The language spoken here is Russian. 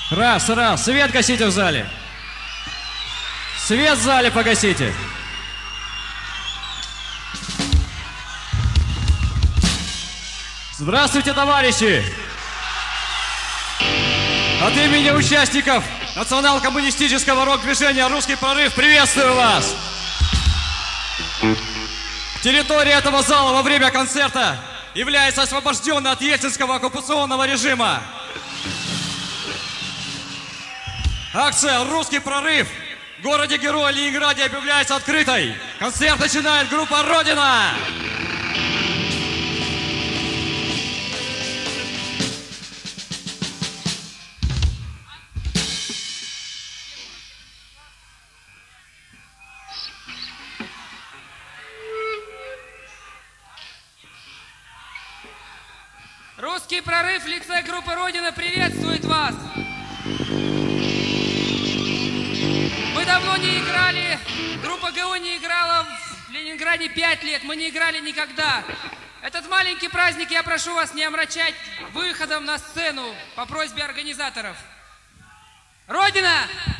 Раз. Свет гасите в зале. Свет в зале погасите. Здравствуйте, товарищи! От имени участников национал-коммунистического рок-движения «Русский прорыв» приветствую вас! Территория этого зала во время концерта является освобожденной от ельцинского оккупационного режима. Акция «Русский прорыв» в городе-герое Ленинграде объявляется открытой. Концерт начинает группа «Родина». Русский прорыв в лице группы «Родина» приветствует вас! Мы давно не играли, группа ГУ не играла в Ленинграде 5 лет, мы не играли никогда. Этот маленький праздник я прошу вас не омрачать выходом на сцену по просьбе организаторов. Родина!